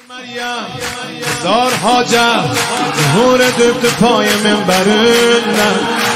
هزار حاجت ظهور دوب تو پای منبرون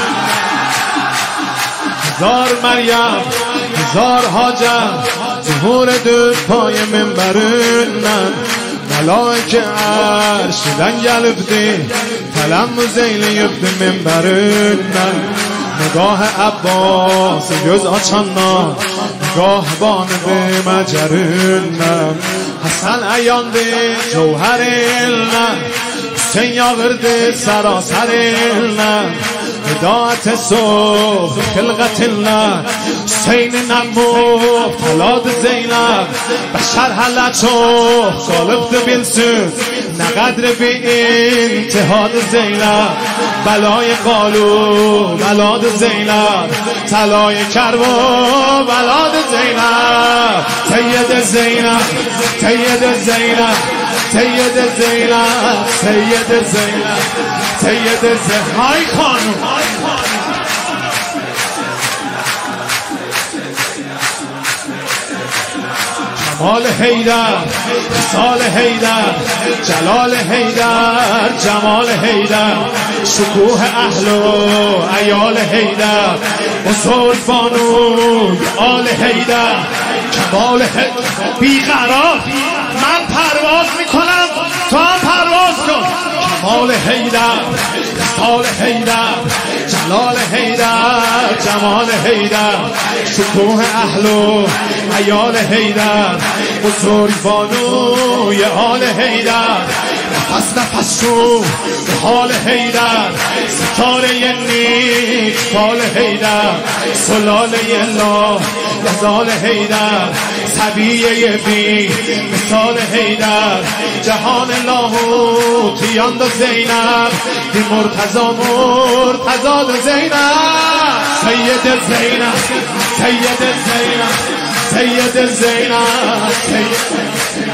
هزار مریم هزار حاجت ظهور دوب پای منبرون ملائکه عرش دن گلفتی تلم و زیل یفت منبرون نگاه عباس göz açanlar نگاه بان به مجرون حسن عیانده جوهر علم حسین یاغرده سراسر علم هدایت صبح خلقت الله حسین نمو تلاد زینب بشر حلچو خالفت بینسون نقدر به انتحاد زینب بلای قالو بلاد زینب طلای کربو بلاد زینب سید زینب سید زینب سید زینب سید زینب سید زینب های خانم جمال حیدر مثال حیدر جلال حیدر جمال حیدر شکوه اهل و عیال حیدر بزرگ بانوی آل حیدر کمال حیدر بیقرار من پرواز میکنم تو هم پرواز کن کمال حیدر مثال حیدر جلال حیدر جمال حیدر شکوه اهل و عیال حیدر بزرگ بانوی آل حیدر نفس نفس شو به حال حیدر ستاره نیک فال حیدر سلاله لا یزال حیدر سبیه بی مثال حیدر جهان لاهوتیان و زینب دی مرتضا مرتضا و زینب سید زینب سید زینب سید زینب سید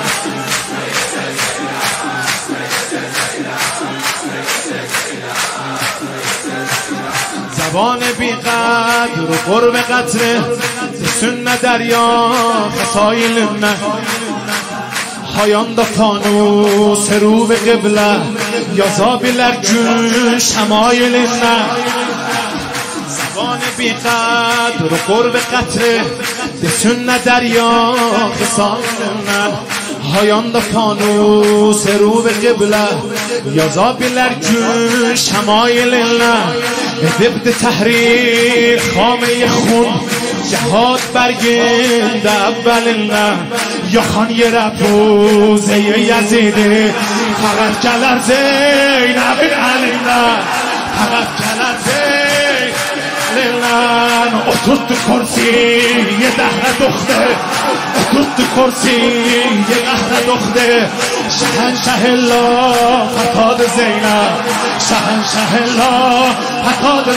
زبان بی قدر و قرب قطره سن دریا خسایل نه هایان دا فانوس رو به قبله یا زابلر جون شمایل نه زبان بی قدر و قرب قطره سن دریا خسایل نه هایان دا فانوس رو به قبله یا زابلر جون شمایل نه ضد تحریر خامه خون جهاد برگند اول نه یا خان یه رفوزه یزیده فقط کلر زینب علی نه فقط کلر زینب اتود تو کرسی یه دهر دخته اتود تو کرسی یه قهر دخته شهنشه لا فتاد زینب شهنشه لا فتاد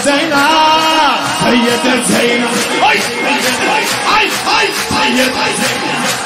زینب سید زینب سید زینب